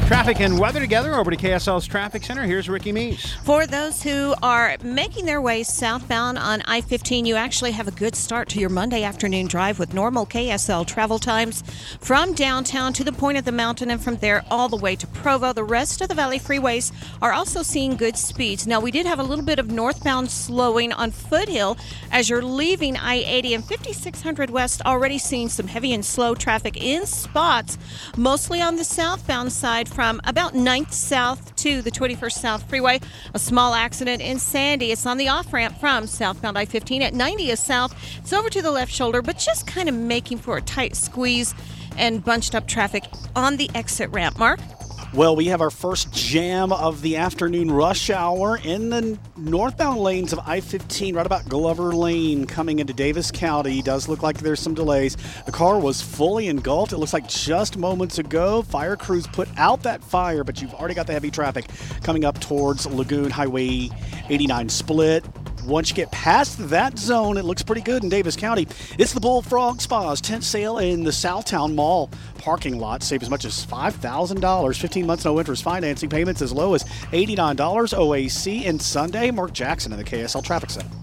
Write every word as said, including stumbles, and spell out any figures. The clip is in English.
Traffic and weather together over to K S L's Traffic Center. Here's Ricky Meese. For those who are making their way southbound on I fifteen, you actually have a good start to your Monday afternoon drive with normal K S L travel times from downtown to the point of the mountain and from there all the way to Provo. The rest of the Valley freeways are also seeing good speeds. Now, we did have a little bit of northbound slowing on Foothill as you're leaving I eighty and fifty-six hundred West, already seeing some heavy and slow traffic in spots, mostly on the southbound side from about ninth South to the twenty-first South Freeway. A small accident in Sandy. It's on the off-ramp from southbound I fifteen at ninetieth South. It's over to the left shoulder, but just kind of making for a tight squeeze and bunched up traffic on the exit ramp. Mark? Well, we have our first jam of the afternoon rush hour in the northbound lanes of I fifteen, right about Glover Lane coming into Davis County. Does look like there's some delays. The car was fully engulfed. It looks like just moments ago. Fire crews put out that fire, but you've already got the heavy traffic coming up towards Lagoon Highway eighty-nine split. Once you get past that zone, it looks pretty good in Davis County. It's the Bullfrog Spas tent sale in the Southtown Mall parking lot. Save as much as five thousand dollars. fifteen months no interest financing, payments as low as eighty-nine dollars. O A C and Sunday. Mark Jackson in the K S L Traffic Center.